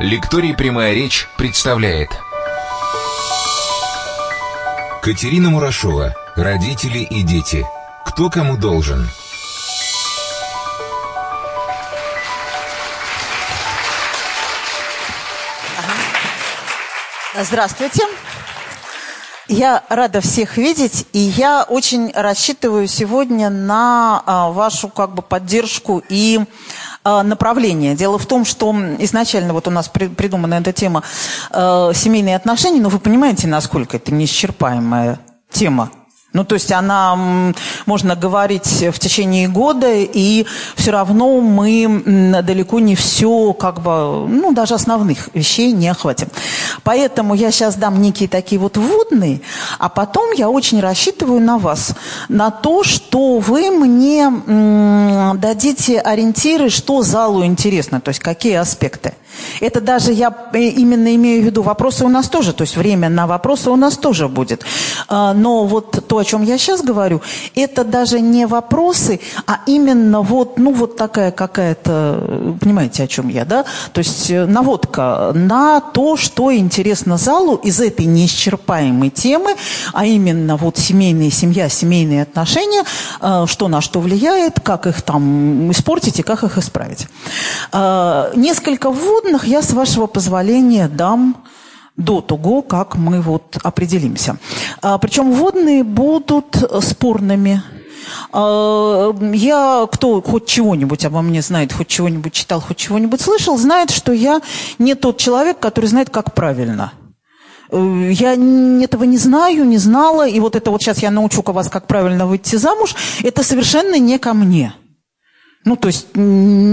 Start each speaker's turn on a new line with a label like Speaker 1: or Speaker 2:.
Speaker 1: Лекторий «Прямая речь» представляет. Катерина Мурашова. Родители и дети. Кто кому должен?
Speaker 2: Здравствуйте. Я рада всех видеть, и я очень рассчитываю сегодня на вашу поддержку и направление. Дело в том, что изначально у нас придумана эта тема семейные отношения, но вы понимаете, насколько это неисчерпаемая тема. То есть она, можно говорить в течение года, и все равно мы далеко не все, даже основных вещей не охватим. Поэтому я сейчас дам некие такие вводные, а потом я очень рассчитываю на вас, на то, что вы мне дадите ориентиры, что залу интересно, то есть какие аспекты. Это даже я именно имею в виду, вопросы у нас тоже, то есть время на вопросы у нас тоже будет. Но то, о чем я сейчас говорю, это даже не вопросы, а именно такая какая-то, понимаете, о чем я, да? То есть наводка на то, что интересно залу из этой неисчерпаемой темы, а именно семья, семейные отношения, что на что влияет, как их испортить и как их исправить. Несколько вводных я, с вашего позволения, дам до того, как мы определимся. Причем вводные будут спорными. Кто хоть чего-нибудь обо мне знает, хоть чего-нибудь читал, хоть чего-нибудь слышал, знает, что я не тот человек, который знает, как правильно. Я этого не знаю, не знала, и это сейчас я научу вас, как правильно выйти замуж, это совершенно не ко мне. То есть